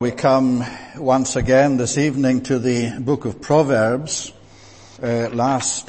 We come once again this evening to the book of Proverbs. Last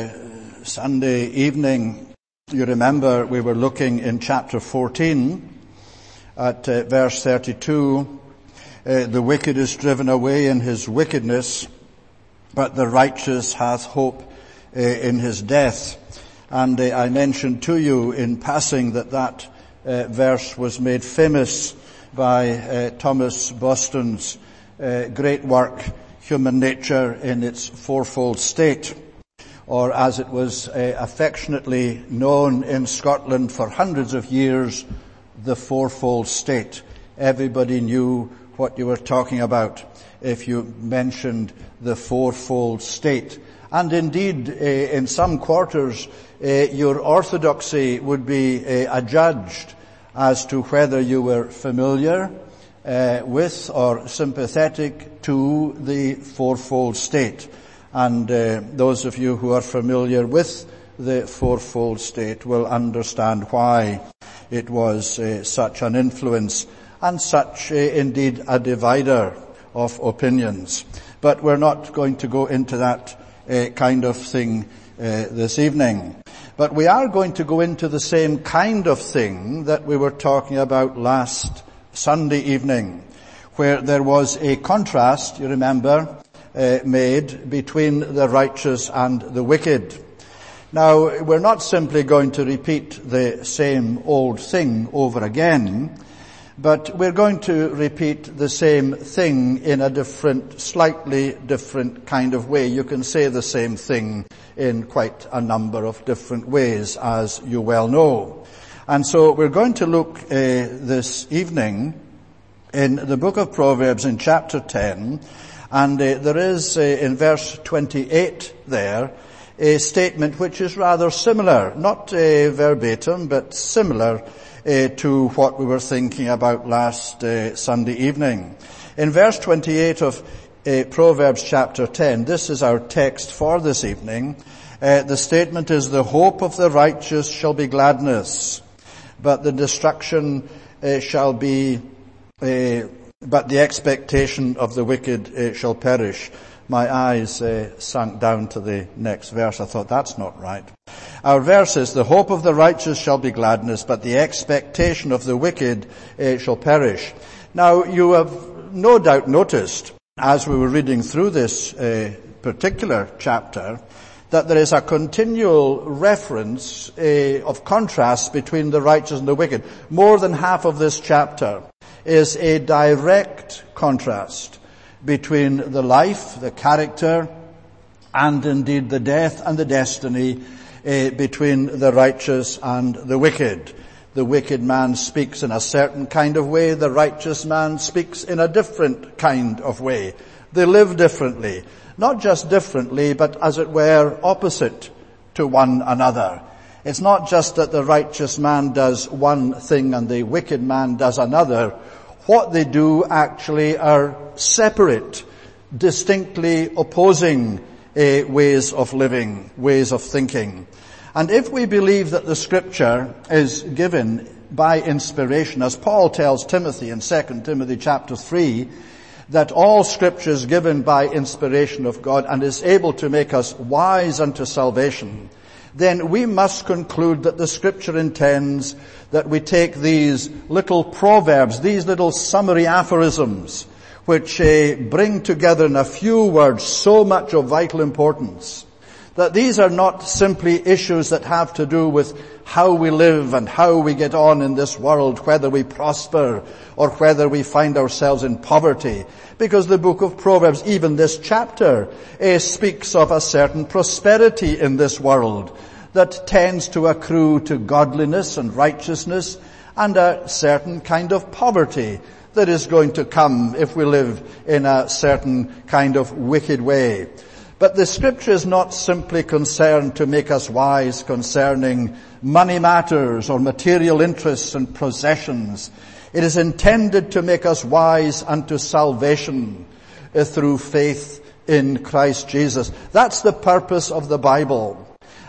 Sunday evening, you remember we were looking in chapter 14 at verse 32. The wicked is driven away in his wickedness, but the righteous hath hope in his death. And I mentioned to you in passing that verse was made famous by Thomas Boston's great work, Human Nature in its Fourfold State, or as it was affectionately known in Scotland for hundreds of years, the Fourfold State. Everybody knew what you were talking about if you mentioned the Fourfold State. And indeed, in some quarters, your orthodoxy would be adjudged as to whether you were familiar with or sympathetic to the Fourfold State. And those of you who are familiar with the Fourfold State will understand why it was such an influence and such indeed a divider of opinions. But we're not going to go into that kind of thing this evening. But we are going to go into the same kind of thing that we were talking about last Sunday evening, where there was a contrast, you remember, made between the righteous and the wicked. Now, we're not simply going to repeat the same old thing over again, but we're going to repeat the same thing in a different, slightly different kind of way. You can say the same thing in quite a number of different ways, as you well know. And so we're going to look this evening in the book of Proverbs in chapter 10, and there is in verse 28 there a statement which is rather similar, not verbatim, but similar to what we were thinking about last Sunday evening. In verse 28 of Proverbs chapter 10, this is our text for this evening. The statement is, "The hope of the righteous shall be gladness, but the destruction shall be, but the expectation of the wicked shall perish." My eyes sunk down to the next verse. I thought, that's not right. Our verse is, "The hope of the righteous shall be gladness, but the expectation of the wicked shall perish." Now, you have no doubt noticed, as we were reading through this particular chapter, that there is a continual reference of contrast between the righteous and the wicked. More than half of this chapter is a direct contrast between the life, the character, and indeed the death and the destiny between the righteous and the wicked. The wicked man speaks in a certain kind of way. The righteous man speaks in a different kind of way. They live differently. Not just differently, but as it were, opposite to one another. It's not just that the righteous man does one thing and the wicked man does another. What they do actually are separate, distinctly opposing ways of living, ways of thinking. And if we believe that the Scripture is given by inspiration, as Paul tells Timothy in 2 Timothy chapter 3, that all Scripture is given by inspiration of God and is able to make us wise unto salvation, then we must conclude that the Scripture intends that we take these little proverbs, these little summary aphorisms, which bring together in a few words so much of vital importance, that these are not simply issues that have to do with how we live and how we get on in this world, whether we prosper or whether we find ourselves in poverty. Because the book of Proverbs, even this chapter, speaks of a certain prosperity in this world that tends to accrue to godliness and righteousness, and a certain kind of poverty that is going to come if we live in a certain kind of wicked way. But the Scripture is not simply concerned to make us wise concerning money matters or material interests and possessions. It is intended to make us wise unto salvation through faith in Christ Jesus. That's the purpose of the Bible.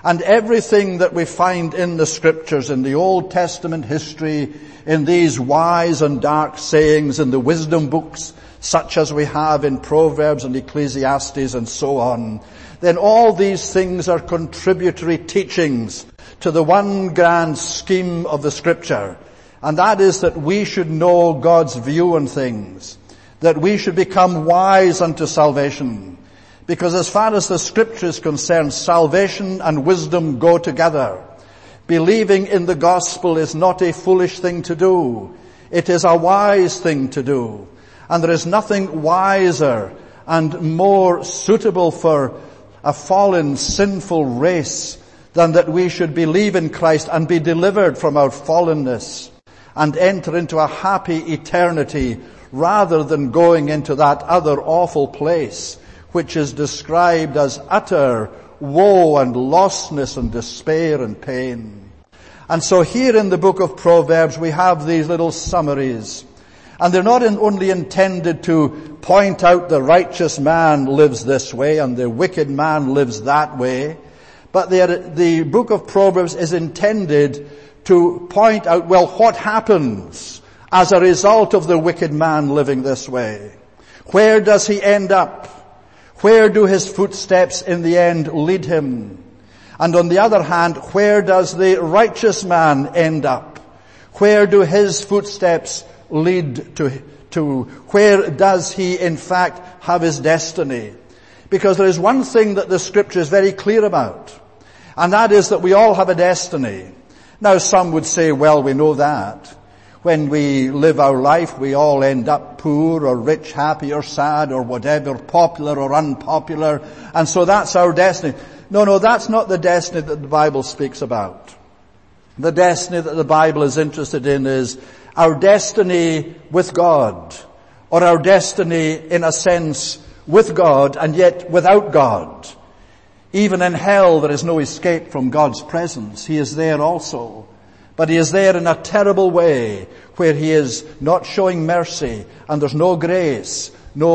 And everything that we find in the Scriptures, in the Old Testament history, in these wise and dark sayings, in the wisdom books, such as we have in Proverbs and Ecclesiastes and so on, then all these things are contributory teachings to the one grand scheme of the Scripture. And that is that we should know God's view on things, that we should become wise unto salvation. Because as far as the Scripture is concerned, salvation and wisdom go together. Believing in the gospel is not a foolish thing to do. It is a wise thing to do. And there is nothing wiser and more suitable for a fallen, sinful race than that we should believe in Christ and be delivered from our fallenness and enter into a happy eternity rather than going into that other awful place which is described as utter woe and lostness and despair and pain. And so here in the book of Proverbs we have these little summaries. And they're not only intended to point out the righteous man lives this way and the wicked man lives that way, but the book of Proverbs is intended to point out, well, what happens as a result of the wicked man living this way? Where does he end up? Where do his footsteps in the end lead him? And on the other hand, where does the righteous man end up? Where do his footsteps lead to? Where does he in fact have his destiny? Because there is one thing that the Scripture is very clear about, and that is that we all have a destiny. Now some would say, well, we know that. When we live our life, we all end up poor or rich, happy or sad or whatever, popular or unpopular, and so that's our destiny. No, that's not the destiny that the Bible speaks about. The destiny that the Bible is interested in is our destiny with God, or our destiny in a sense with God and yet without God. Even in hell there is no escape from God's presence. He is there also. But he is there in a terrible way where he is not showing mercy and there's no grace,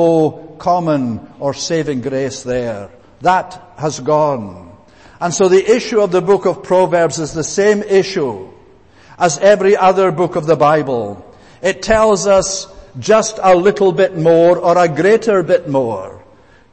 no common or saving grace there. That has gone. And so the issue of the book of Proverbs is the same issue as every other book of the Bible. It tells us just a little bit more or a greater bit more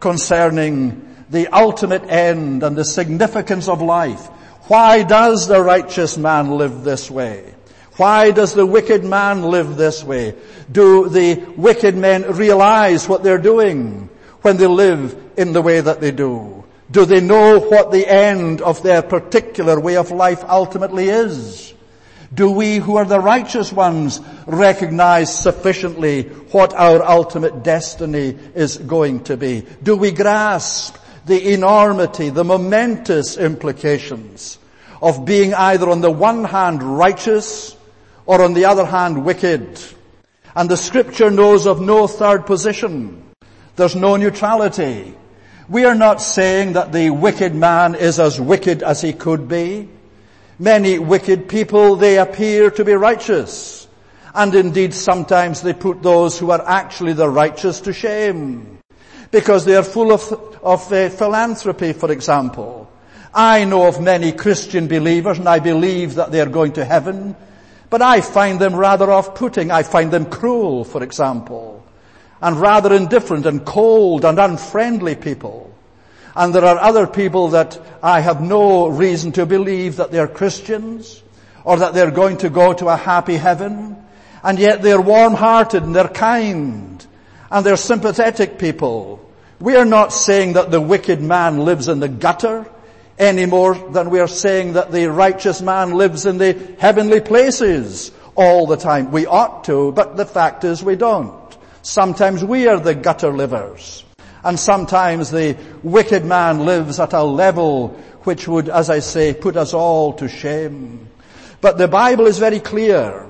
concerning the ultimate end and the significance of life. Why does the righteous man live this way? Why does the wicked man live this way? Do the wicked men realize what they're doing when they live in the way that they do? Do they know what the end of their particular way of life ultimately is? Do we who are the righteous ones recognize sufficiently what our ultimate destiny is going to be? Do we grasp the enormity, the momentous implications of being either on the one hand righteous or on the other hand wicked? And the Scripture knows of no third position. There's no neutrality. We are not saying that the wicked man is as wicked as he could be. Many wicked people, they appear to be righteous. And indeed sometimes they put those who are actually the righteous to shame, because they are full of philanthropy, for example. I know of many Christian believers, and I believe that they are going to heaven, but I find them rather off-putting. I find them cruel, for example, and rather indifferent and cold and unfriendly people. And there are other people that I have no reason to believe that they're Christians or that they're going to go to a happy heaven, and yet they're warm-hearted and they're kind and they're sympathetic people. We are not saying that the wicked man lives in the gutter any more than we are saying that the righteous man lives in the heavenly places all the time. We ought to, but the fact is we don't. Sometimes we are the gutter livers, and sometimes the wicked man lives at a level which would, as I say, put us all to shame. But the Bible is very clear.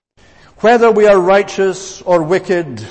Whether we are righteous or wicked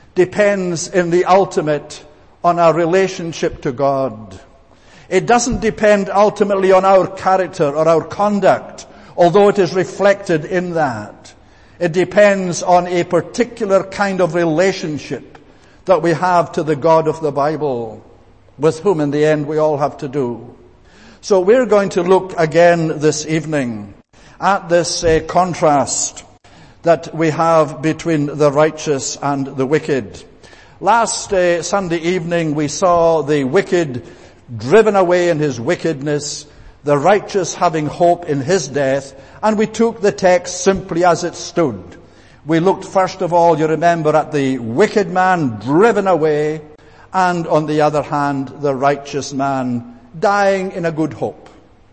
depends in the ultimate on our relationship to God. It doesn't depend ultimately on our character or our conduct, although it is reflected in that. It depends on a particular kind of relationship that we have to the God of the Bible, with whom in the end we all have to do. So we're going to look again this evening at this contrast that we have between the righteous and the wicked. Last Sunday evening we saw the wicked driven away in his wickedness, the righteous having hope in his death, and we took the text simply as it stood. We looked first of all, you remember, at the wicked man driven away, and on the other hand, the righteous man dying in a good hope.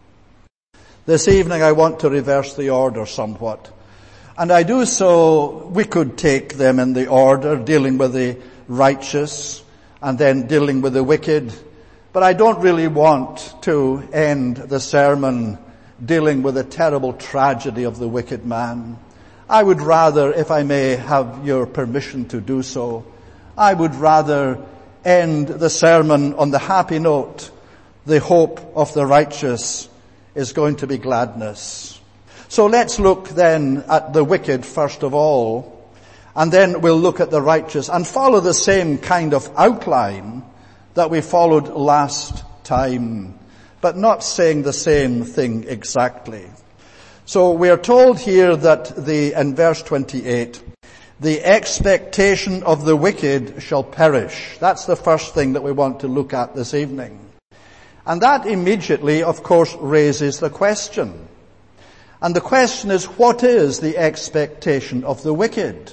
This evening I want to reverse the order somewhat. And I do so, we could take them in the order, dealing with the righteous and then dealing with the wicked. But I don't really want to end the sermon dealing with the terrible tragedy of the wicked man. I would rather, if I may have your permission to do so, I would rather end the sermon on the happy note. The hope of the righteous is going to be gladness. So let's look then at the wicked first of all, and then we'll look at the righteous and follow the same kind of outline that we followed last time, but not saying the same thing exactly. So we are told here that in verse 28, the expectation of the wicked shall perish. That's the first thing that we want to look at this evening. And that immediately, of course, raises the question. And the question is, what is the expectation of the wicked?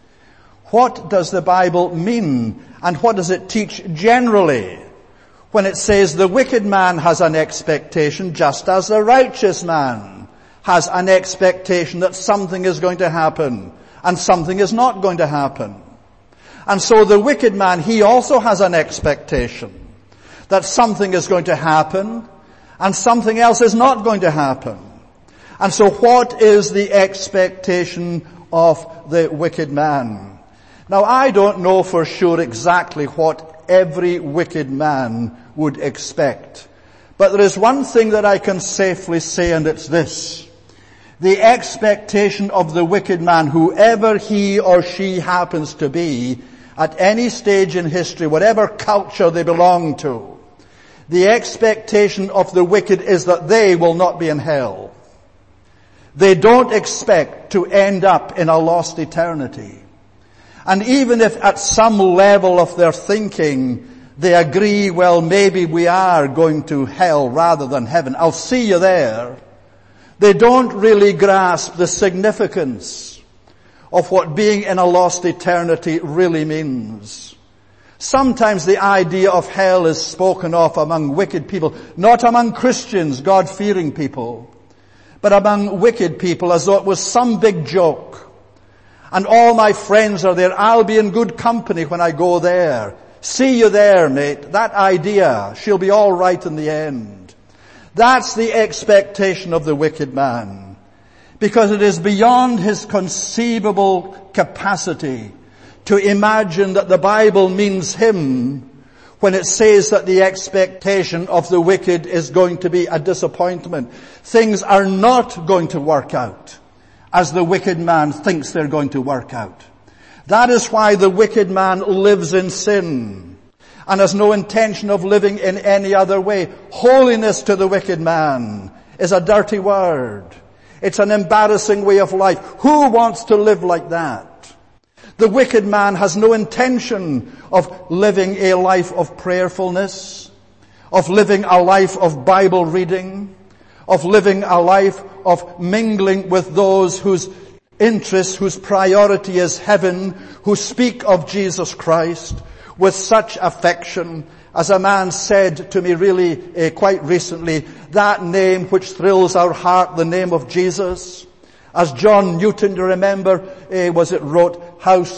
What does the Bible mean, and what does it teach generally when it says the wicked man has an expectation just as the righteous man has an expectation that something is going to happen and something is not going to happen? And so the wicked man, he also has an expectation that something is going to happen and something else is not going to happen. And so what is the expectation of the wicked man? Now I don't know for sure exactly what every wicked man would expect. But there is one thing that I can safely say, and it's this. The expectation of the wicked man, whoever he or she happens to be, at any stage in history, whatever culture they belong to, the expectation of the wicked is that they will not be in hell. They don't expect to end up in a lost eternity. And even if at some level of their thinking they agree, well, maybe we are going to hell rather than heaven, I'll see you there, they don't really grasp the significance of what being in a lost eternity really means. Sometimes the idea of hell is spoken of among wicked people, not among Christians, God-fearing people, but among wicked people as though it was some big joke. And all my friends are there. I'll be in good company when I go there. See you there, mate. That idea, she'll be all right in the end. That's the expectation of the wicked man, because it is beyond his conceivable capacity to imagine that the Bible means him when it says that the expectation of the wicked is going to be a disappointment. Things are not going to work out as the wicked man thinks they're going to work out. That is why the wicked man lives in sin and has no intention of living in any other way. Holiness to the wicked man is a dirty word. It's an embarrassing way of life. Who wants to live like that? The wicked man has no intention of living a life of prayerfulness, of living a life of Bible reading, of living a life of mingling with those whose interests, whose priority is heaven, who speak of Jesus Christ with such affection. As a man said to me really quite recently, that name which thrills our heart, the name of Jesus. As John Newton, you remember, wrote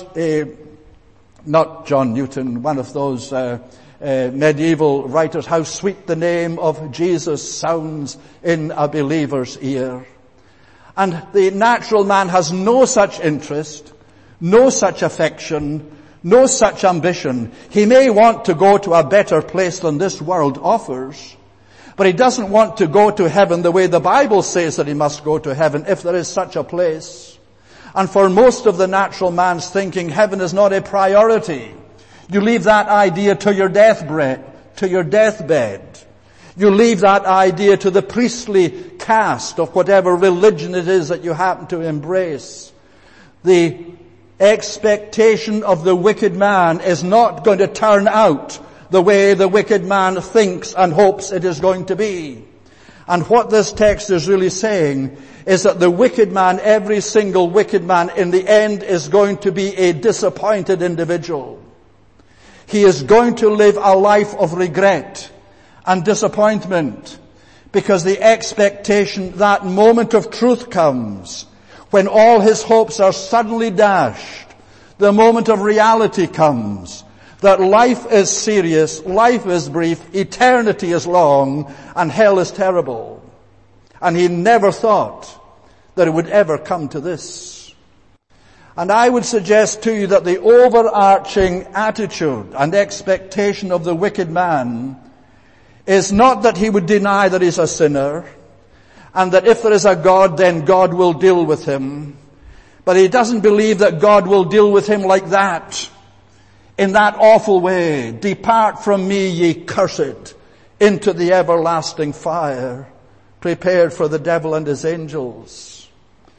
not John Newton, one of those medieval writers, how sweet the name of Jesus sounds in a believer's ear. And the natural man has no such interest, no such affection, no such ambition. He may want to go to a better place than this world offers, but he doesn't want to go to heaven the way the Bible says that he must go to heaven, if there is such a place. And for most of the natural man's thinking, heaven is not a priority. You leave that idea to your deathbed. You leave that idea to the priestly caste of whatever religion it is that you happen to embrace. The expectation of the wicked man is not going to turn out the way the wicked man thinks and hopes it is going to be. And what this text is really saying is that the wicked man, every single wicked man, in the end is going to be a disappointed individual. He is going to live a life of regret and disappointment, because the expectation, that moment of truth comes when all his hopes are suddenly dashed. The moment of reality comes that life is serious, life is brief, eternity is long, and hell is terrible. And he never thought that it would ever come to this. And I would suggest to you that the overarching attitude and expectation of the wicked man is not that he would deny that he's a sinner, and that if there is a God, then God will deal with him. But he doesn't believe that God will deal with him like that, in that awful way. Depart from me, ye cursed, into the everlasting fire, prepared for the devil and his angels.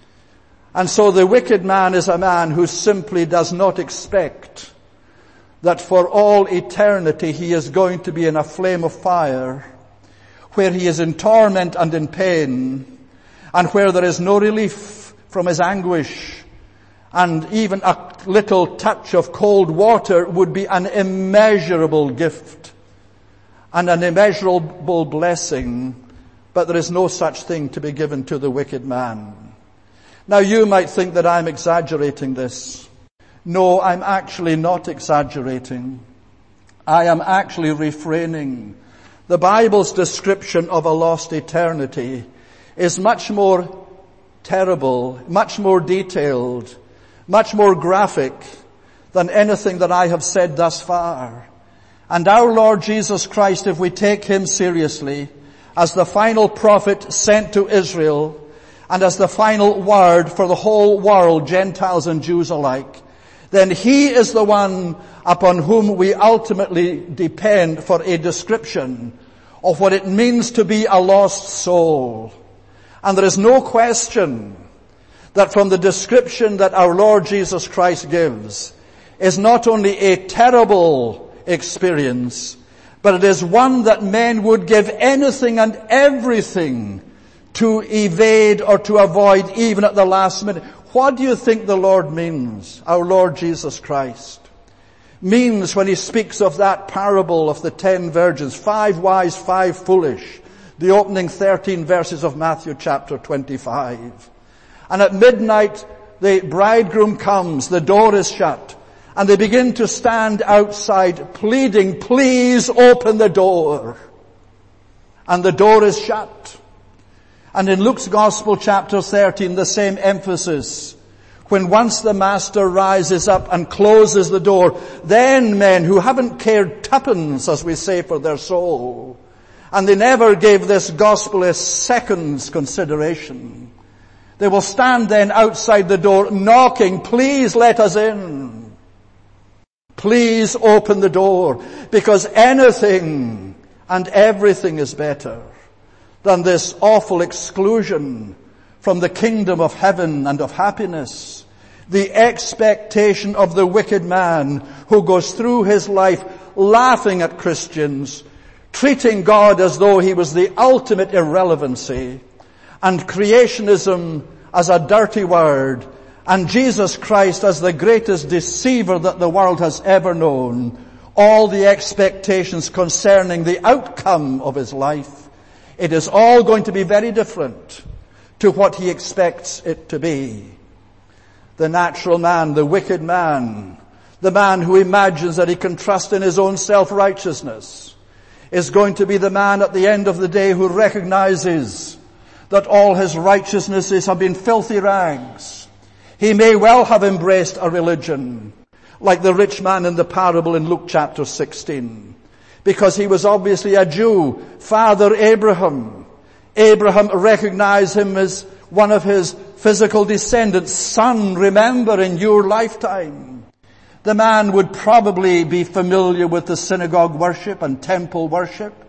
And so the wicked man is a man who simply does not expect that for all eternity he is going to be in a flame of fire, where he is in torment and in pain, and where there is no relief from his anguish, and even a little touch of cold water would be an immeasurable gift and an immeasurable blessing, but there is no such thing to be given to the wicked man. Now you might think that I'm exaggerating this. No, I'm actually not exaggerating. I am actually refraining. The Bible's description of a lost eternity is much more terrible, much more detailed, much more graphic than anything that I have said thus far. And our Lord Jesus Christ, if we take him seriously as the final prophet sent to Israel and as the final word for the whole world, Gentiles and Jews alike, then he is the one upon whom we ultimately depend for a description of what it means to be a lost soul. And there is no question that from the description that our Lord Jesus Christ gives is not only a terrible experience, but it is one that men would give anything and everything to evade or to avoid, even at the last minute. What do you think the Lord means, our Lord Jesus Christ, means when he speaks of that parable of the 10 virgins, 5 wise, 5 foolish, the opening 13 verses of Matthew chapter 25. And at midnight the bridegroom comes, the door is shut, and they begin to stand outside pleading, please open the door. And the door is shut. And in Luke's Gospel chapter 13, the same emphasis. When once the master rises up and closes the door, then men who haven't cared tuppence, as we say, for their soul, and they never gave this gospel a second's consideration, they will stand then outside the door knocking, please let us in. Please open the door, because anything and everything is better than this awful exclusion from the kingdom of heaven and of happiness. The expectation of the wicked man who goes through his life laughing at Christians, treating God as though he was the ultimate irrelevancy, and creationism as a dirty word, and Jesus Christ as the greatest deceiver that the world has ever known. All the expectations concerning the outcome of his life, it is all going to be very different to what he expects it to be. The natural man, the wicked man, the man who imagines that he can trust in his own self-righteousness, is going to be the man at the end of the day who recognizes that all his righteousnesses have been filthy rags. He may well have embraced a religion, like the rich man in the parable in Luke chapter 16. Because he was obviously a Jew. Father Abraham. Abraham recognized him as one of his physical descendants. Son, remember in your lifetime. The man would probably be familiar with the synagogue worship and temple worship.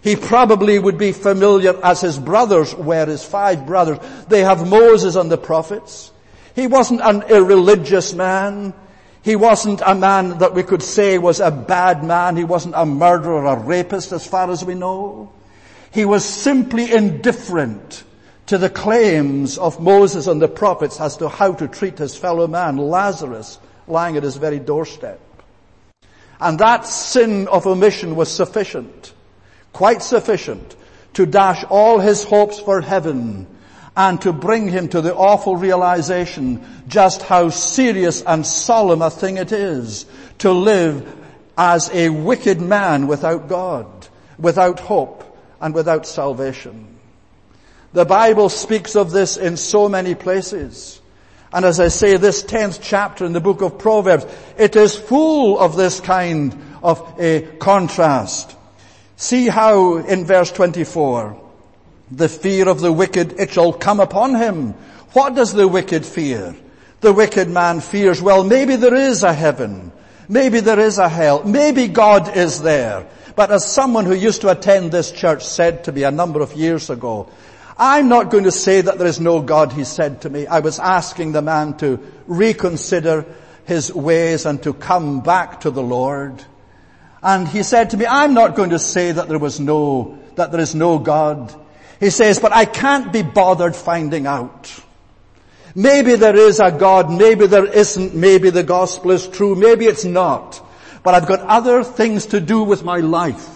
He probably would be familiar, as his brothers were, his 5 brothers. They have Moses and the prophets. He wasn't an irreligious man. He wasn't a man that we could say was a bad man. He wasn't a murderer or a rapist as far as we know. He was simply indifferent to the claims of Moses and the prophets as to how to treat his fellow man, Lazarus, lying at his very doorstep. And that sin of omission was sufficient, quite sufficient, to dash all his hopes for heaven and to bring him to the awful realization just how serious and solemn a thing it is to live as a wicked man without God, without hope, and without salvation. The Bible speaks of this in so many places. And as I say, this 10th chapter in the book of Proverbs, it is full of this kind of a contrast. See how in verse 24, the fear of the wicked, it shall come upon him. What does the wicked fear? The wicked man fears, well, maybe there is a heaven. Maybe there is a hell. Maybe God is there. But as someone who used to attend this church said to me a number of years ago, I'm not going to say that there is no God, he said to me. I was asking the man to reconsider his ways and to come back to the Lord. And he said to me, I'm not going to say that there is no God. He says, but I can't be bothered finding out. Maybe there is a God, maybe there isn't, maybe the gospel is true, maybe it's not. But I've got other things to do with my life.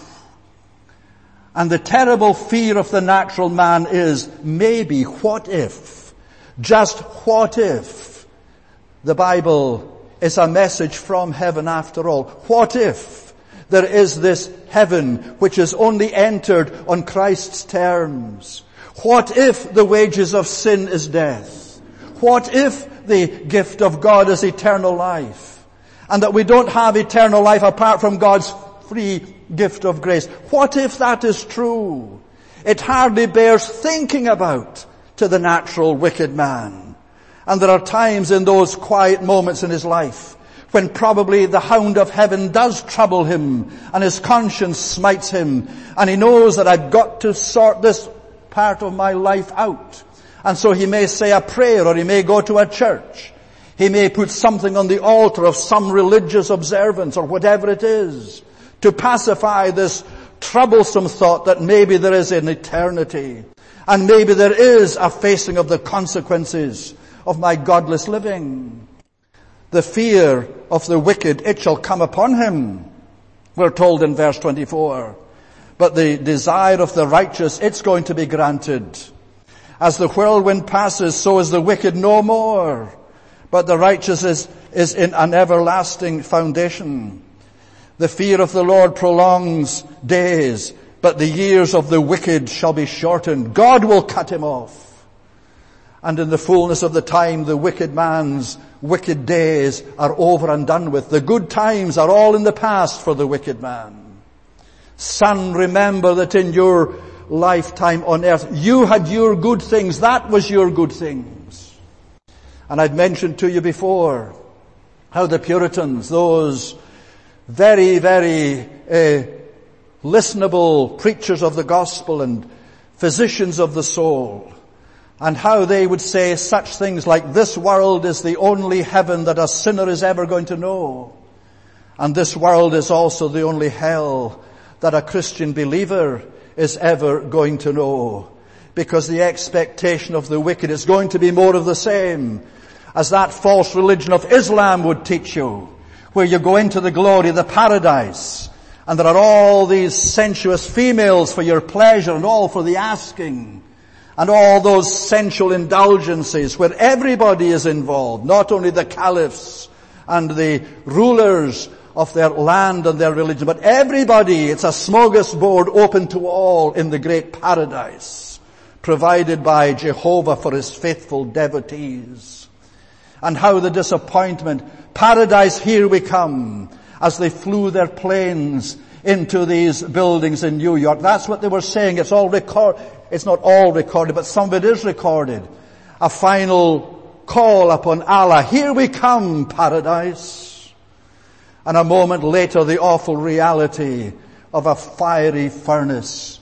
And the terrible fear of the natural man is, maybe, what if? Just what if? The Bible is a message from heaven after all. What if there is this heaven which is only entered on Christ's terms? What if the wages of sin is death? What if the gift of God is eternal life? And that we don't have eternal life apart from God's free gift of grace. What if that is true? It hardly bears thinking about to the natural wicked man. And there are times in those quiet moments in his life when probably the hound of heaven does trouble him and his conscience smites him and he knows that I've got to sort this part of my life out. And so he may say a prayer, or he may go to a church. He may put something on the altar of some religious observance or whatever it is to pacify this troublesome thought that maybe there is an eternity and maybe there is a facing of the consequences of my godless living. The fear of the wicked, it shall come upon him, we're told in verse 24. But the desire of the righteous, it's going to be granted. As the whirlwind passes, so is the wicked no more. But the righteous is in an everlasting foundation. The fear of the Lord prolongs days, but the years of the wicked shall be shortened. God will cut him off. And in the fullness of the time, the wicked man's wicked days are over and done with. The good times are all in the past for the wicked man. Son, remember that in your lifetime on earth, you had your good things. That was your good things. And I've mentioned to you before how the Puritans, those very, very listenable preachers of the gospel and physicians of the soul, and how they would say such things like, this world is the only heaven that a sinner is ever going to know. And this world is also the only hell that a Christian believer is ever going to know. Because the expectation of the wicked is going to be more of the same as that false religion of Islam would teach you, where you go into the glory, the paradise, and there are all these sensuous females for your pleasure and all for the asking. And all those sensual indulgences where everybody is involved, not only the caliphs and the rulers of their land and their religion, but everybody. It's a smorgasbord open to all in the great paradise, provided by Jehovah for his faithful devotees. And how the disappointment, paradise, here we come, as they flew their planes into these buildings in New York. That's what they were saying. It's all It's not all recorded, but some of it is recorded. A final call upon Allah. Here we come, paradise. And a moment later, the awful reality of a fiery furnace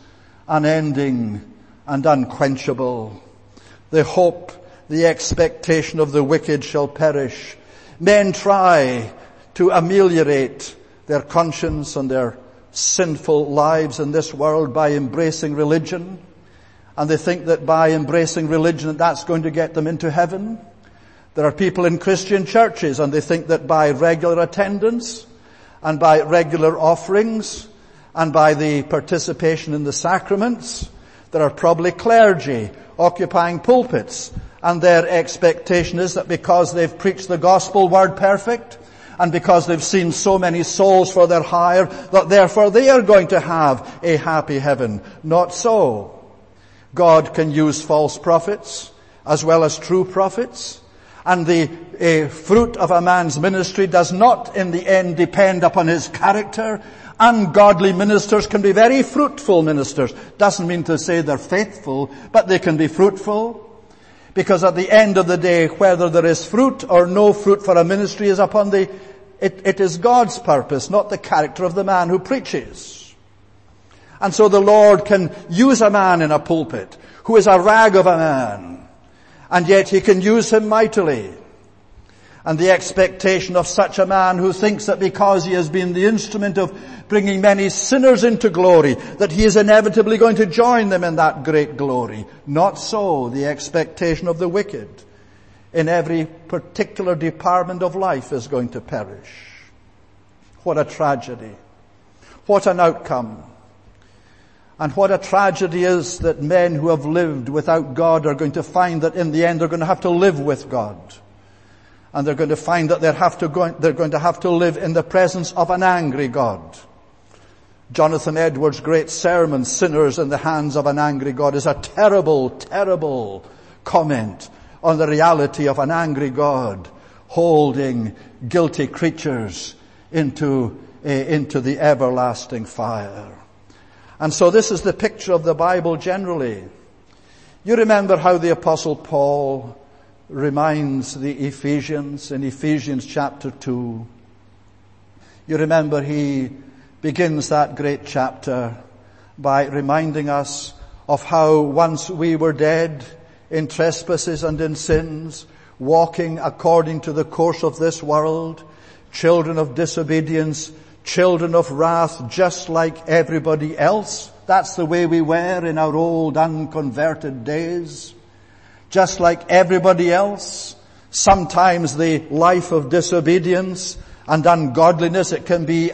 unending and unquenchable. The hope, the expectation of the wicked shall perish. Men try to ameliorate their conscience and their sinful lives in this world by embracing religion. And they think that by embracing religion, that's going to get them into heaven. There are people in Christian churches, and they think that by regular attendance and by regular offerings and by the participation in the sacraments, there are probably clergy occupying pulpits, and their expectation is that because they've preached the gospel word perfect, and because they've seen so many souls for their hire, that therefore they are going to have a happy heaven. Not so. God can use false prophets as well as true prophets. And the fruit of a man's ministry does not in the end depend upon his character. Ungodly ministers can be very fruitful ministers. Doesn't mean to say they're faithful, but they can be fruitful. Because at the end of the day, whether there is fruit or no fruit for a ministry is upon it is God's purpose, not the character of the man who preaches. And so the Lord can use a man in a pulpit who is a rag of a man, and yet he can use him mightily. And the expectation of such a man who thinks that because he has been the instrument of bringing many sinners into glory, that he is inevitably going to join them in that great glory. Not so. The expectation of the wicked in every particular department of life is going to perish. What a tragedy. What an outcome. And what a tragedy is that men who have lived without God are going to find that in the end they're going to have to live with God. And they're going to find that they're going to have to live in the presence of an angry God. Jonathan Edwards' great sermon, Sinners in the Hands of an Angry God, is a terrible, terrible comment on the reality of an angry God holding guilty creatures into the everlasting fire. And so this is the picture of the Bible generally. You remember how the Apostle Paul reminds the Ephesians in Ephesians chapter 2. You remember he begins that great chapter by reminding us of how once we were dead in trespasses and in sins, walking according to the course of this world, children of disobedience, children of wrath, just like everybody else. That's the way we were in our old unconverted days. Just like everybody else. Sometimes the life of disobedience and ungodliness, it can be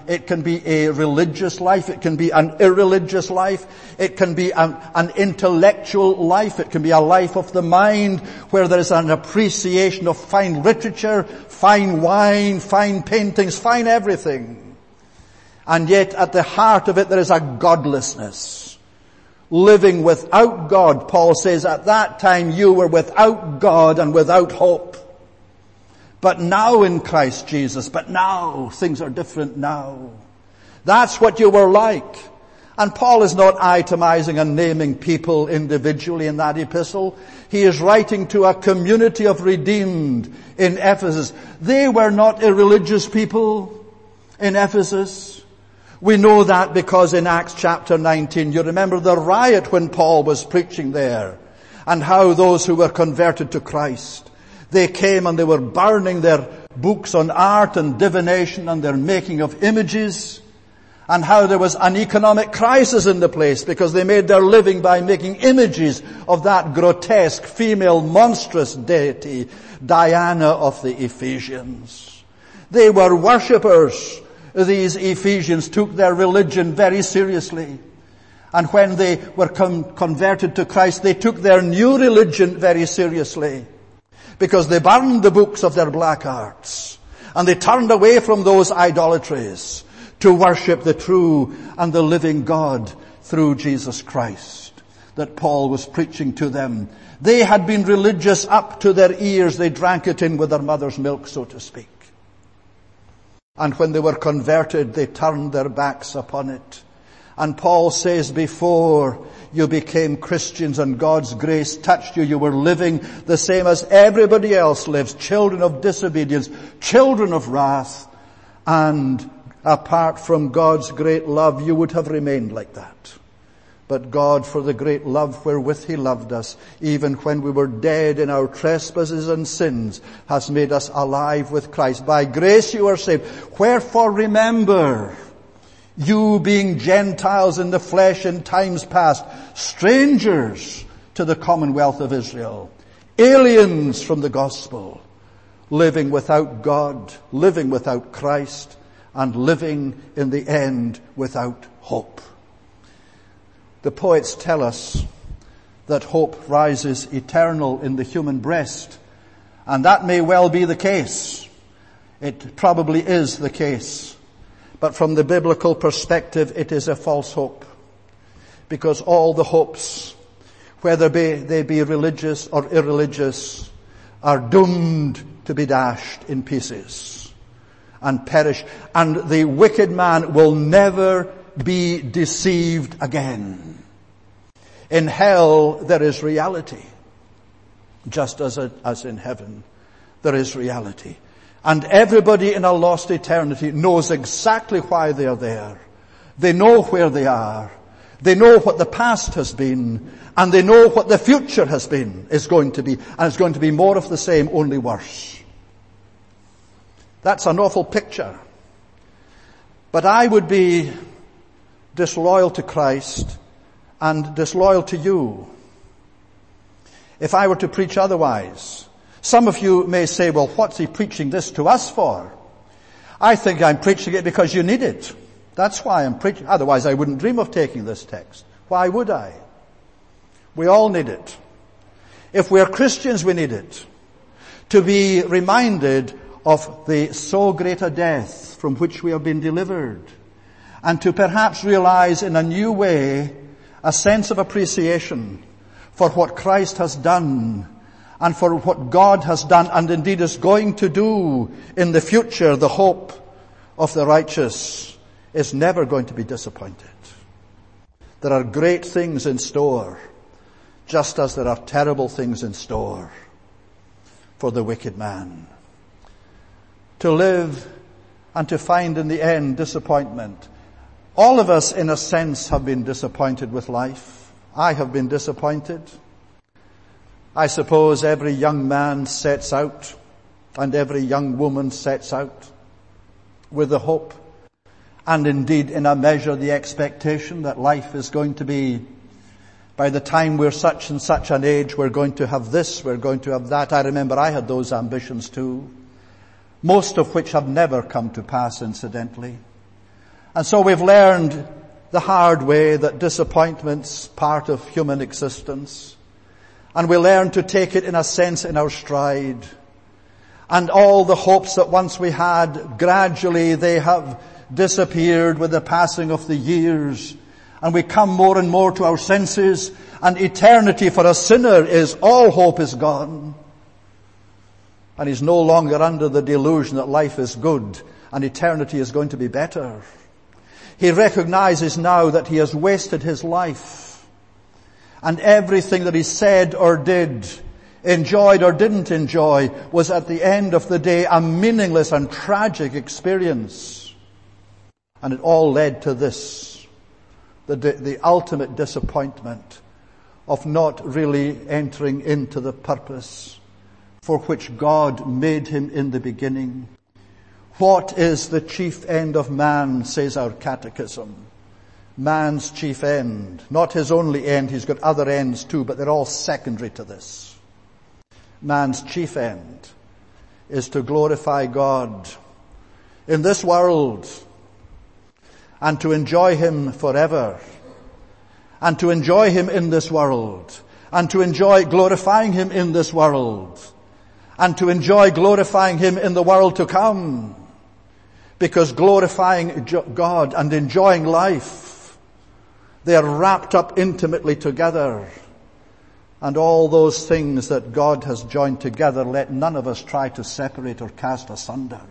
a religious life, it can be an irreligious life, it can be an intellectual life, it can be a life of the mind where there is an appreciation of fine literature, fine wine, fine paintings, fine everything. And yet at the heart of it there is a godlessness. Living without God. Paul says at that time you were without God and without hope. But now in Christ Jesus, but now things are different now. That's what you were like. And Paul is not itemizing and naming people individually in that epistle. He is writing to a community of redeemed in Ephesus. They were not irreligious people in Ephesus. We know that because in Acts chapter 19, you remember the riot when Paul was preaching there, and how those who were converted to Christ, they came and they were burning their books on art and divination and their making of images, and how there was an economic crisis in the place because they made their living by making images of that grotesque female monstrous deity, Diana of the Ephesians. They were worshippers. These Ephesians took their religion very seriously. And when they were converted to Christ, they took their new religion very seriously. Because they burned the books of their black arts. And they turned away from those idolatries to worship the true and the living God through Jesus Christ that Paul was preaching to them. They had been religious up to their ears. They drank it in with their mother's milk, so to speak. And when they were converted, they turned their backs upon it. And Paul says, before you became Christians and God's grace touched you, you were living the same as everybody else lives, children of disobedience, children of wrath, and apart from God's great love, you would have remained like that. But God, for the great love wherewith he loved us, even when we were dead in our trespasses and sins, has made us alive with Christ. By grace you are saved. Wherefore remember, you being Gentiles in the flesh in times past, strangers to the commonwealth of Israel, aliens from the gospel, living without God, living without Christ, and living in the end without hope. The poets tell us that hope rises eternal in the human breast, and that may well be the case. It probably is the case. But from the biblical perspective, it is a false hope. Because all the hopes, whether they be religious or irreligious, are doomed to be dashed in pieces and perish. And the wicked man will never be deceived again. In hell there is reality, just as in heaven there is reality. And everybody in a lost eternity knows exactly why they are there. They know where they are. They know what the past has been, and they know what the future is going to be, and it's going to be more of the same, only worse. That's an awful picture. But I would be disloyal to Christ and disloyal to you if I were to preach otherwise. Some of you may say, well, what's he preaching this to us for? I think I'm preaching it because you need it. That's why I'm preaching. Otherwise I wouldn't dream of taking this text. Why would I? We all need it. If we're Christians, we need it. To be reminded of the so great a death from which we have been delivered. And to perhaps realize in a new way a sense of appreciation for what Christ has done and for what God has done and indeed is going to do in the future. The hope of the righteous is never going to be disappointed. There are great things in store, just as there are terrible things in store for the wicked man. To live and to find in the end disappointment. All of us, in a sense, have been disappointed with life. I have been disappointed. I suppose every young man sets out, and every young woman sets out, with the hope, and indeed in a measure the expectation that life is going to be, by the time we're such and such an age, we're going to have this, we're going to have that. I remember I had those ambitions too, most of which have never come to pass, incidentally. And so we've learned the hard way that disappointment's part of human existence. And we learn to take it in a sense in our stride. And all the hopes that once we had, gradually they have disappeared with the passing of the years. And we come more and more to our senses. And eternity for a sinner is all hope is gone. And he's no longer under the delusion that life is good and eternity is going to be better. He recognizes now that he has wasted his life. And everything that he said or did, enjoyed or didn't enjoy, was at the end of the day a meaningless and tragic experience. And it all led to this, the ultimate disappointment of not really entering into the purpose for which God made him in the beginning. What is the chief end of man, says our catechism. Man's chief end. Not his only end, he's got other ends too, but they're all secondary to this. Man's chief end is to glorify God in this world and to enjoy him forever. And to enjoy him in this world. And to enjoy glorifying him in this world. And to enjoy glorifying him in the world to come. Because glorifying God and enjoying life, they are wrapped up intimately together. And all those things that God has joined together, let none of us try to separate or cast asunder.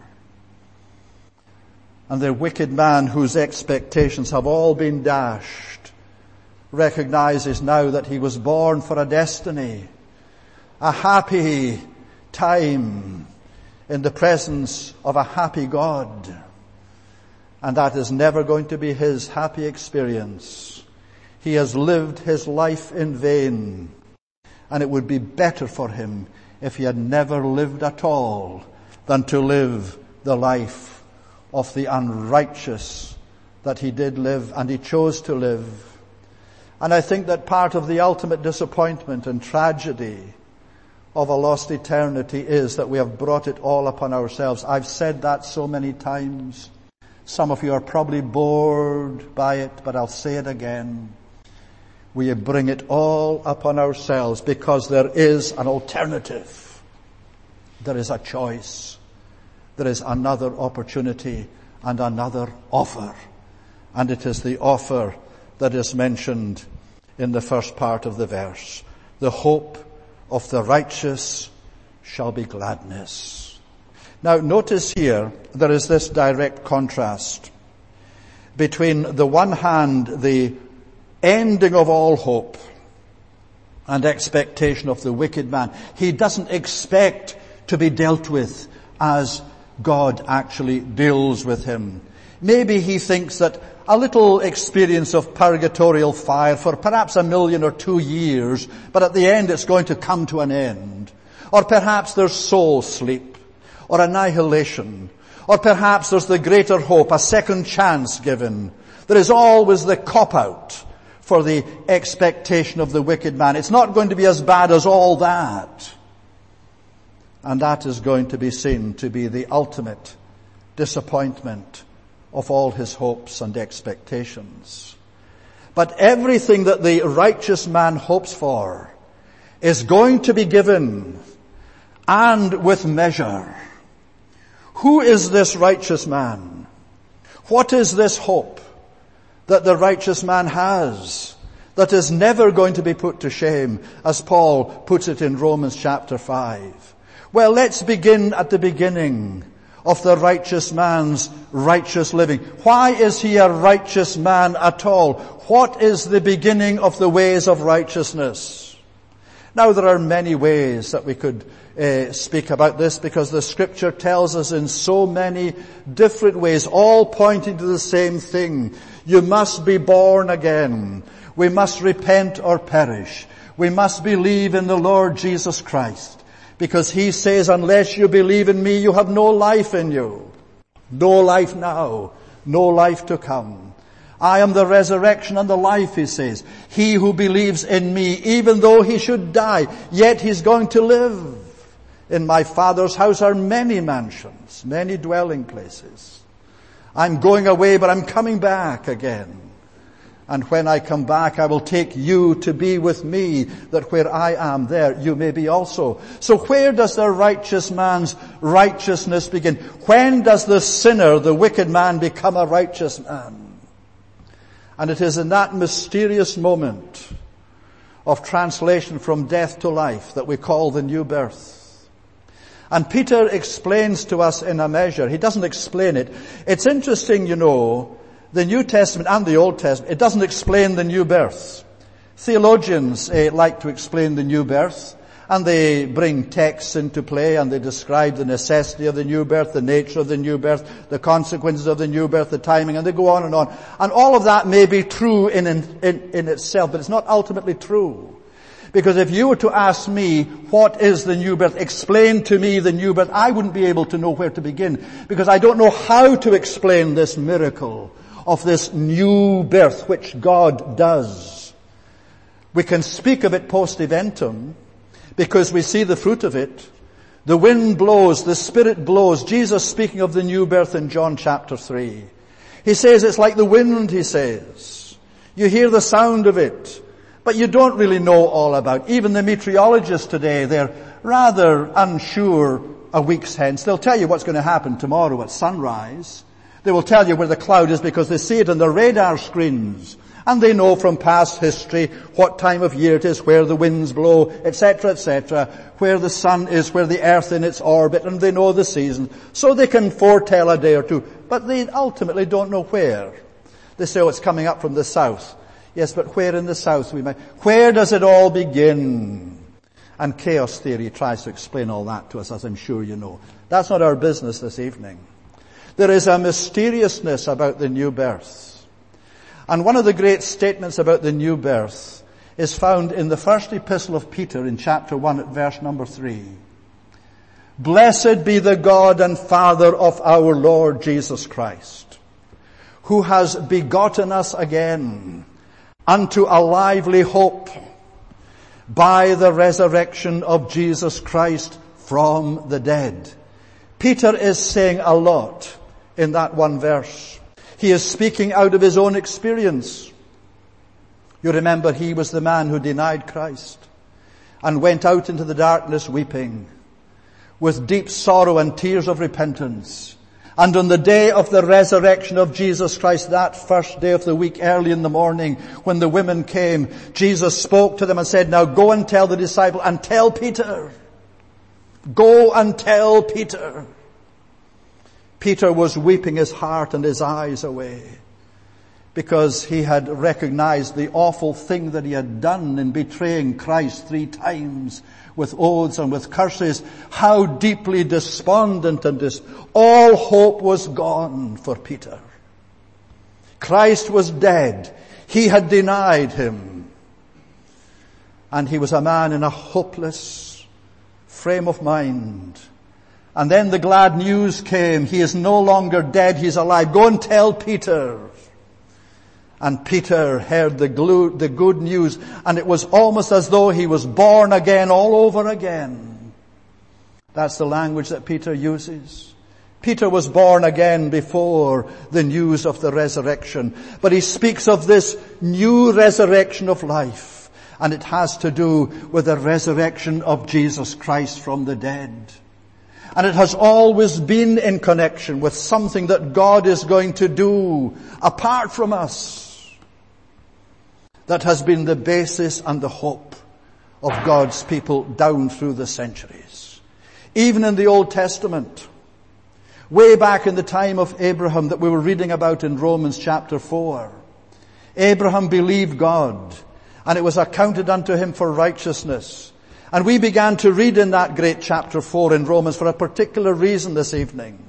And the wicked man whose expectations have all been dashed recognizes now that he was born for a destiny, a happy time in the presence of a happy God. And that is never going to be his happy experience. He has lived his life in vain, and it would be better for him if he had never lived at all than to live the life of the unrighteous that he did live and he chose to live. And I think that part of the ultimate disappointment and tragedy of a lost eternity is that we have brought it all upon ourselves. I've said that so many times. Some of you are probably bored by it, but I'll say it again. We bring it all upon ourselves because there is an alternative. There is a choice. There is another opportunity and another offer. And it is the offer that is mentioned in the first part of the verse. The hope of the righteous shall be gladness. Now notice here there is this direct contrast between the one hand the ending of all hope and expectation of the wicked man. He doesn't expect to be dealt with as God actually deals with him. Maybe he thinks that a little experience of purgatorial fire for perhaps 1 million or 2 years, but at the end it's going to come to an end. Or perhaps there's soul sleep, or annihilation, or perhaps there's the greater hope, a second chance given. There is always the cop-out for the expectation of the wicked man. It's not going to be as bad as all that. And that is going to be seen to be the ultimate disappointment of all his hopes and expectations. But everything that the righteous man hopes for is going to be given, and with measure. Who is this righteous man? What is this hope that the righteous man has that is never going to be put to shame, as Paul puts it in Romans chapter 5? Well, let's begin at the beginning of the righteous man's righteous living. Why is he a righteous man at all? What is the beginning of the ways of righteousness? Now, there are many ways that we could speak about this, because the Scripture tells us in so many different ways, all pointing to the same thing. You must be born again. We must repent or perish. We must believe in the Lord Jesus Christ, because he says, unless you believe in me, you have no life in you. No life now, no life to come. I am the resurrection and the life, he says. He who believes in me, even though he should die, yet he's going to live. In my Father's house are many mansions, many dwelling places. I'm going away, but I'm coming back again. And when I come back, I will take you to be with me, that where I am, there you may be also. So where does the righteous man's righteousness begin? When does the sinner, the wicked man, become a righteous man? And it is in that mysterious moment of translation from death to life that we call the new birth. And Peter explains to us in a measure. He doesn't explain it. It's interesting, you know, the New Testament and the Old Testament, it doesn't explain the new birth. Theologians like to explain the new birth, and they bring texts into play, and they describe the necessity of the new birth, the nature of the new birth, the consequences of the new birth, the timing, and they go on. And all of that may be true in itself, but it's not ultimately true. Because if you were to ask me, what is the new birth? Explain to me the new birth. I wouldn't be able to know where to begin, because I don't know how to explain this miracle of this new birth which God does. We can speak of it post-eventum, because we see the fruit of it. The wind blows, the Spirit blows. Jesus speaking of the new birth in John chapter 3. He says it's like the wind, he says. You hear the sound of it, but you don't really know all about it. Even the meteorologists today, they're rather unsure a week's hence. They'll tell you what's going to happen tomorrow at sunrise. They will tell you where the cloud is because they see it on the radar screens. And they know from past history what time of year it is, where the winds blow, etc., etc., where the sun is, where the earth in its orbit, and they know the season. So they can foretell a day or two. But they ultimately don't know where. They say, oh, it's coming up from the south. Yes, but where in the south we might? Where does it all begin? And chaos theory tries to explain all that to us, as I'm sure you know. That's not our business this evening. There is a mysteriousness about the new birth. And one of the great statements about the new birth is found in the first epistle of Peter in chapter 1 at verse number 3. Blessed be the God and Father of our Lord Jesus Christ, who has begotten us again unto a lively hope by the resurrection of Jesus Christ from the dead. Peter is saying a lot in that one verse. He is speaking out of his own experience. You remember he was the man who denied Christ and went out into the darkness weeping with deep sorrow and tears of repentance. And on the day of the resurrection of Jesus Christ, that first day of the week, early in the morning, when the women came, Jesus spoke to them and said, now go and tell the disciple and tell Peter. Go and tell Peter. Peter was weeping his heart and his eyes away because he had recognized the awful thing that he had done in betraying Christ 3 times with oaths and with curses. How deeply despondent and all hope was gone for Peter. Christ was dead. He had denied him. And he was a man in a hopeless frame of mind. And then the glad news came. He is no longer dead. He's alive. Go and tell Peter. And Peter heard the good news, and it was almost as though he was born again all over again. That's the language that Peter uses. Peter was born again before the news of the resurrection. But he speaks of this new resurrection of life, and it has to do with the resurrection of Jesus Christ from the dead. And it has always been in connection with something that God is going to do apart from us. That has been the basis and the hope of God's people down through the centuries. Even in the Old Testament, way back in the time of Abraham that we were reading about in Romans chapter 4, Abraham believed God, and it was accounted unto him for righteousness. And we began to read in that great chapter 4 in Romans for a particular reason this evening.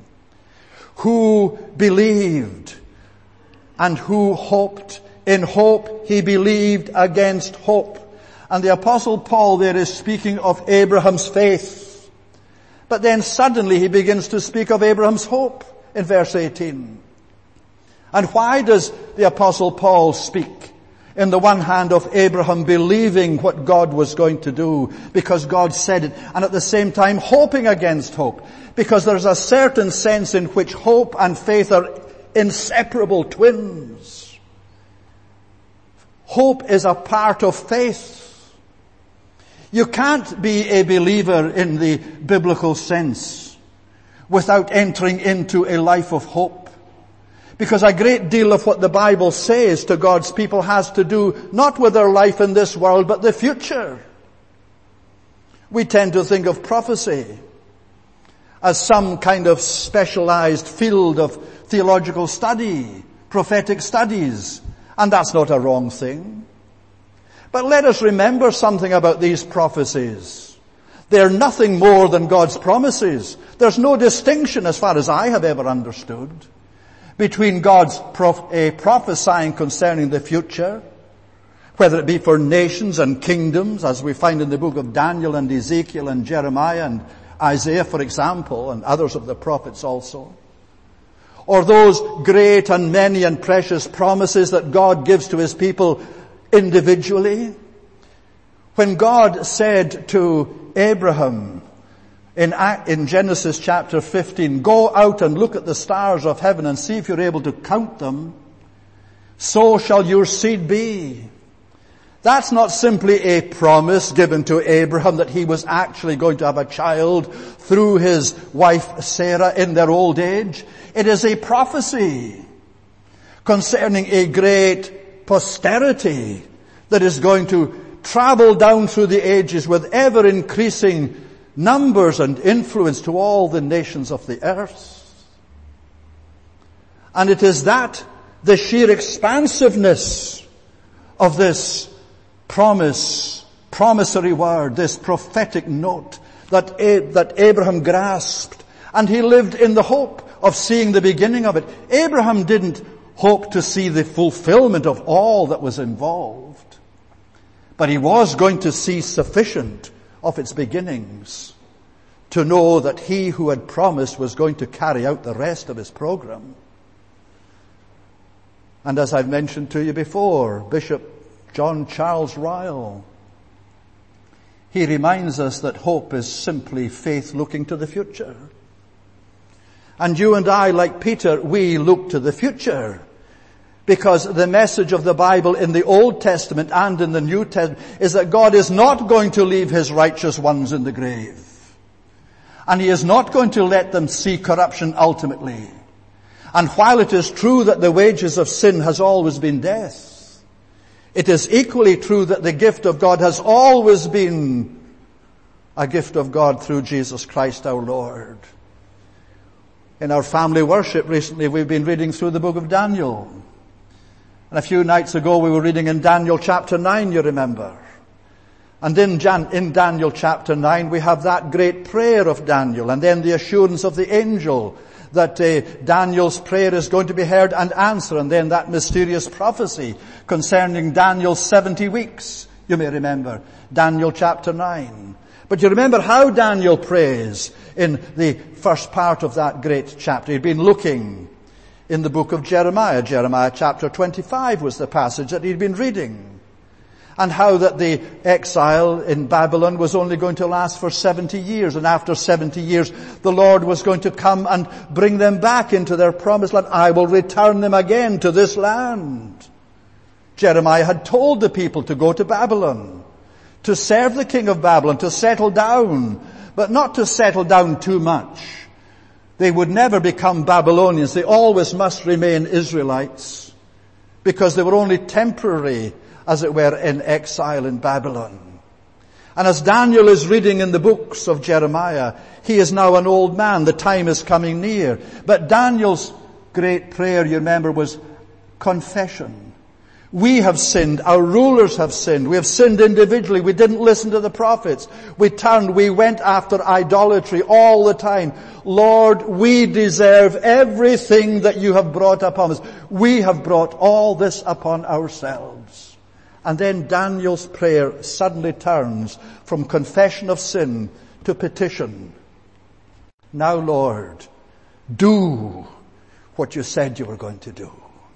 Who believed and who hoped. In hope he believed against hope. And the Apostle Paul there is speaking of Abraham's faith. But then suddenly he begins to speak of Abraham's hope in verse 18. And why does the Apostle Paul speak in the one hand of Abraham believing what God was going to do because God said it, and at the same time hoping against hope? Because there's a certain sense in which hope and faith are inseparable twins. Hope is a part of faith. You can't be a believer in the biblical sense without entering into a life of hope. Because a great deal of what the Bible says to God's people has to do not with their life in this world, but the future. We tend to think of prophecy as some kind of specialized field of theological study, prophetic studies. And that's not a wrong thing. But let us remember something about these prophecies. They're nothing more than God's promises. There's no distinction, as far as I have ever understood, between God's prophesying concerning the future, whether it be for nations and kingdoms, as we find in the book of Daniel and Ezekiel and Jeremiah and Isaiah, for example, and others of the prophets also. Or those great and many and precious promises that God gives to his people individually. When God said to Abraham in Genesis chapter 15, go out and look at the stars of heaven and see if you're able to count them, so shall your seed be. That's not simply a promise given to Abraham that he was actually going to have a child through his wife Sarah in their old age. It is a prophecy concerning a great posterity that is going to travel down through the ages with ever increasing numbers and influence to all the nations of the earth. And it is that, the sheer expansiveness of this promissory word, this prophetic note that Abraham grasped, and he lived in the hope of seeing the beginning of it. Abraham didn't hoped to see the fulfillment of all that was involved. But he was going to see sufficient of its beginnings to know that he who had promised was going to carry out the rest of his program. And as I've mentioned to you before, Bishop John Charles Ryle, he reminds us that hope is simply faith looking to the future. And you and I, like Peter, we look to the future. Because the message of the Bible in the Old Testament and in the New Testament is that God is not going to leave his righteous ones in the grave. And he is not going to let them see corruption ultimately. And while it is true that the wages of sin has always been death, it is equally true that the gift of God has always been a gift of God through Jesus Christ our Lord. In our family worship recently, we've been reading through the book of Daniel. And a few nights ago we were reading in Daniel chapter 9, you remember. And in Daniel chapter 9 we have that great prayer of Daniel, and then the assurance of the angel that Daniel's prayer is going to be heard and answered, and then that mysterious prophecy concerning Daniel's 70 weeks, you may remember, Daniel chapter 9. But you remember how Daniel prays in the first part of that great chapter. He'd been looking in the book of Jeremiah. Jeremiah chapter 25 was the passage that he'd been reading. And how that the exile in Babylon was only going to last for 70 years. And after 70 years, the Lord was going to come and bring them back into their promised land. I will return them again to this land. Jeremiah had told the people to go to Babylon, to serve the king of Babylon, to settle down, but not to settle down too much. They would never become Babylonians. They always must remain Israelites, because they were only temporary, as it were, in exile in Babylon. And as Daniel is reading in the books of Jeremiah, he is now an old man. The time is coming near. But Daniel's great prayer, you remember, was confession. We have sinned. Our rulers have sinned. We have sinned individually. We didn't listen to the prophets. We turned. We went after idolatry all the time. Lord, we deserve everything that you have brought upon us. We have brought all this upon ourselves. And then Daniel's prayer suddenly turns from confession of sin to petition. Now, Lord, do what you said you were going to do.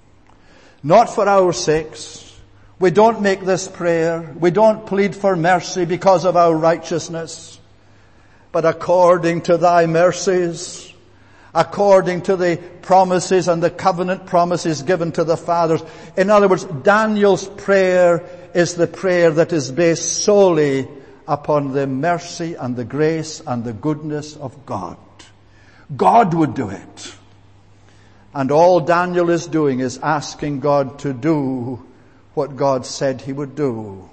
Not for our sakes. We don't make this prayer. We don't plead for mercy because of our righteousness. But according to thy mercies, according to the promises and the covenant promises given to the fathers. In other words, Daniel's prayer is the prayer that is based solely upon the mercy and the grace and the goodness of God. God would do it. And all Daniel is doing is asking God to do what God said he would do.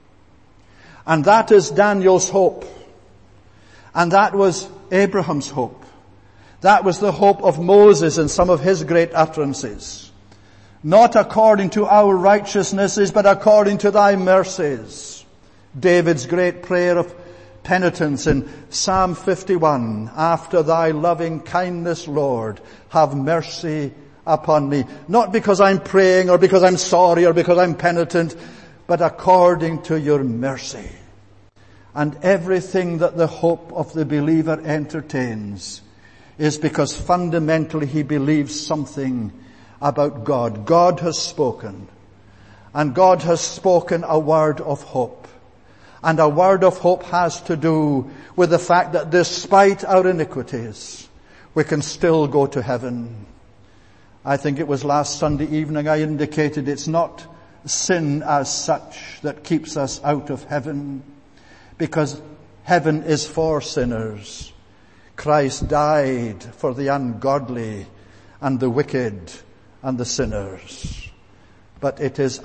And that is Daniel's hope. And that was Abraham's hope. That was the hope of Moses in some of his great utterances. Not according to our righteousnesses, but according to thy mercies. David's great prayer of penitence in Psalm 51. After thy loving kindness, Lord, have mercy upon me. Not because I'm praying or because I'm sorry or because I'm penitent, but according to your mercy. And everything that the hope of the believer entertains is because fundamentally he believes something about God. God has spoken. And God has spoken a word of hope. And a word of hope has to do with the fact that despite our iniquities, we can still go to heaven. I think it was last Sunday evening I indicated it's not sin as such that keeps us out of heaven, because heaven is for sinners. Christ died for the ungodly and the wicked and the sinners. But it is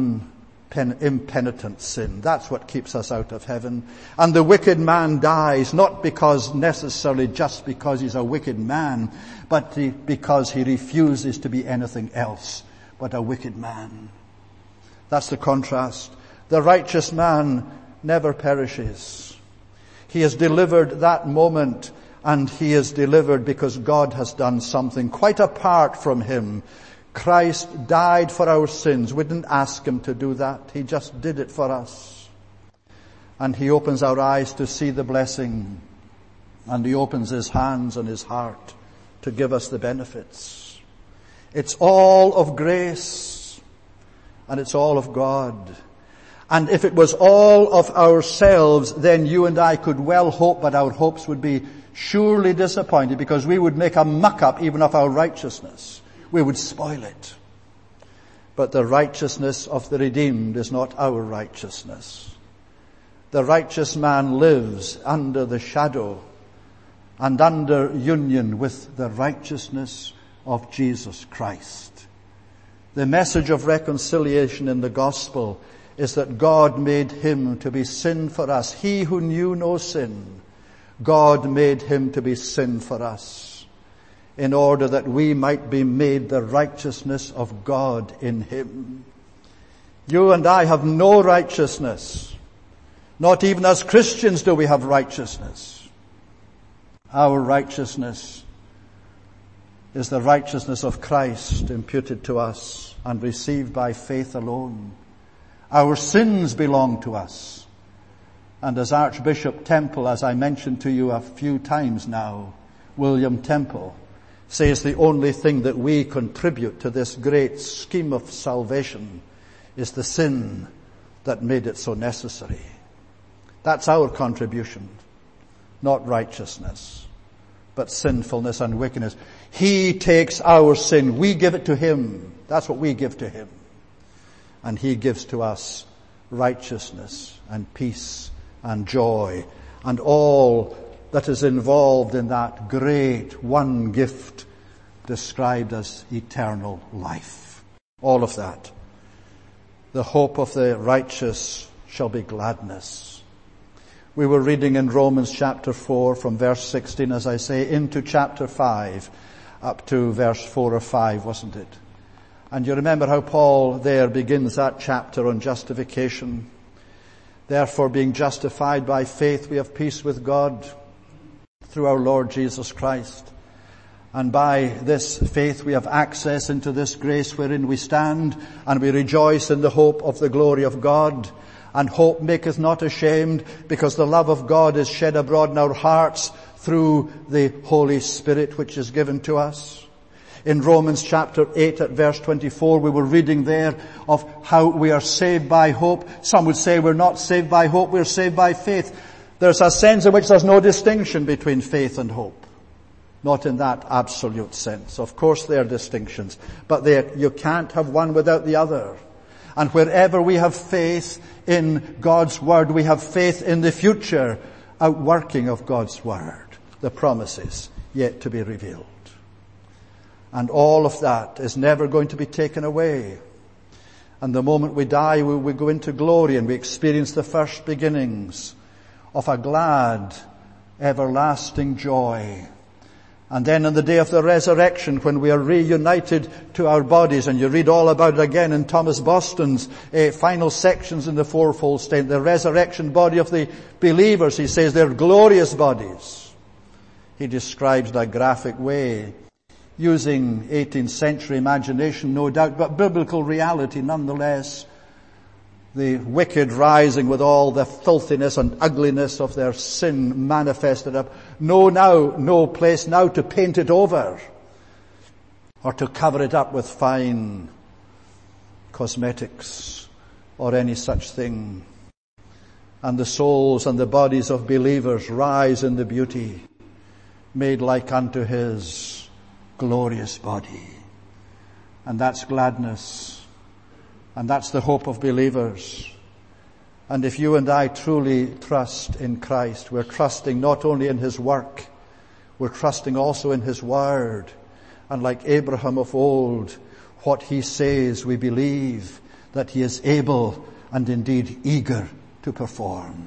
impenitent sin. That's what keeps us out of heaven. And the wicked man dies not because necessarily just because he's a wicked man, but because he refuses to be anything else but a wicked man. That's the contrast. The righteous man never perishes. He is delivered that moment, and he is delivered because God has done something quite apart from him. Christ died for our sins. We didn't ask him to do that. He just did it for us. And he opens our eyes to see the blessing. And he opens his hands and his heart to give us the benefits. It's all of grace. And it's all of God. And if it was all of ourselves, then you and I could well hope, but our hopes would be surely disappointed, because we would make a muck-up even of our righteousness. We would spoil it. But the righteousness of the redeemed is not our righteousness. The righteous man lives under the shadow and under union with the righteousness of Jesus Christ. The message of reconciliation in the gospel is that God made him to be sin for us. He who knew no sin, God made him to be sin for us, in order that we might be made the righteousness of God in him. You and I have no righteousness. Not even as Christians do we have righteousness. Our righteousness is the righteousness of Christ imputed to us and received by faith alone. Our sins belong to us. And as Archbishop Temple, as I mentioned to you a few times now, William Temple, says the only thing that we contribute to this great scheme of salvation is the sin that made it so necessary. That's our contribution, not righteousness, but sinfulness and wickedness. He takes our sin. We give it to him. That's what we give to him. And he gives to us righteousness and peace and joy and all that is involved in that great one gift described as eternal life. All of that. The hope of the righteous shall be gladness. We were reading in Romans chapter 4 from verse 16, as I say, into chapter 5, up to verse 4 or 5, wasn't it? And you remember how Paul there begins that chapter on justification. Therefore, being justified by faith, we have peace with God through our Lord Jesus Christ. And by this faith we have access into this grace wherein we stand, and we rejoice in the hope of the glory of God. And hope maketh not ashamed, because the love of God is shed abroad in our hearts through the Holy Spirit which is given to us. In Romans chapter 8 at verse 24, we were reading there of how we are saved by hope. Some would say we're not saved by hope, we're saved by faith. There's a sense in which there's no distinction between faith and hope. Not in that absolute sense. Of course there are distinctions, but you can't have one without the other. And wherever we have faith in God's Word, we have faith in the future outworking of God's Word, the promises yet to be revealed. And all of that is never going to be taken away. And the moment we die, we go into glory and we experience the first beginnings of a glad, everlasting joy. And then on the day of the resurrection, when we are reunited to our bodies, and you read all about it again in Thomas Boston's final sections in the fourfold state, the resurrection body of the believers, he says they're glorious bodies. He describes in a graphic way, using 18th century imagination, no doubt, but biblical reality nonetheless. The wicked rising with all the filthiness and ugliness of their sin manifested up. No place now to paint it over or to cover it up with fine cosmetics or any such thing. And the souls and the bodies of believers rise in the beauty made like unto his glorious body. And that's gladness. And that's the hope of believers. And if you and I truly trust in Christ, we're trusting not only in his work, we're trusting also in his word. And like Abraham of old, what he says we believe that he is able and indeed eager to perform.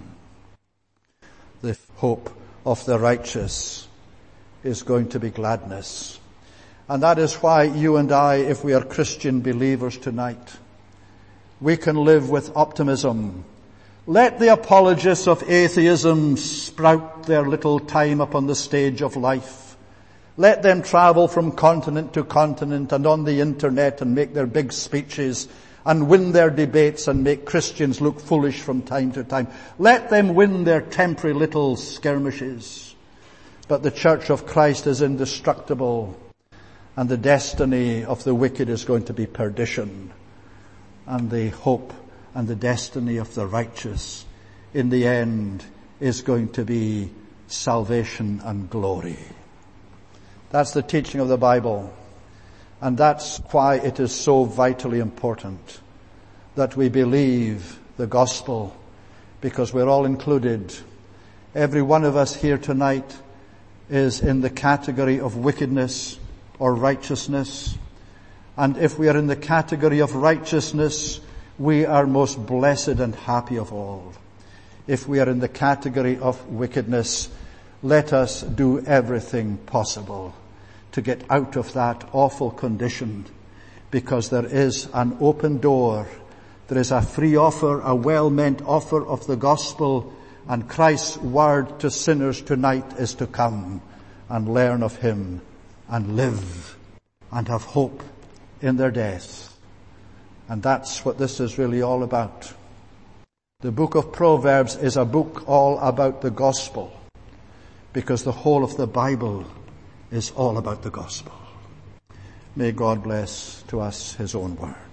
The hope of the righteous is going to be gladness. And that is why you and I, if we are Christian believers tonight, we can live with optimism. Let the apologists of atheism sprout their little time upon the stage of life. Let them travel from continent to continent and on the internet and make their big speeches and win their debates and make Christians look foolish from time to time. Let them win their temporary little skirmishes. But the Church of Christ is indestructible, and the destiny of the wicked is going to be perdition, and the hope and the destiny of the righteous in the end is going to be salvation and glory. That's the teaching of the Bible. And that's why it is so vitally important that we believe the gospel, because we're all included. Every one of us here tonight is in the category of wickedness or righteousness. And if we are in the category of righteousness, we are most blessed and happy of all. If we are in the category of wickedness, let us do everything possible to get out of that awful condition, because there is an open door. There is a free offer, a well-meant offer of the gospel, and Christ's word to sinners tonight is to come and learn of him and live and have hope in their death. And that's what this is really all about. The book of Proverbs is a book all about the gospel, because the whole of the Bible is all about the gospel. May God bless to us his own word.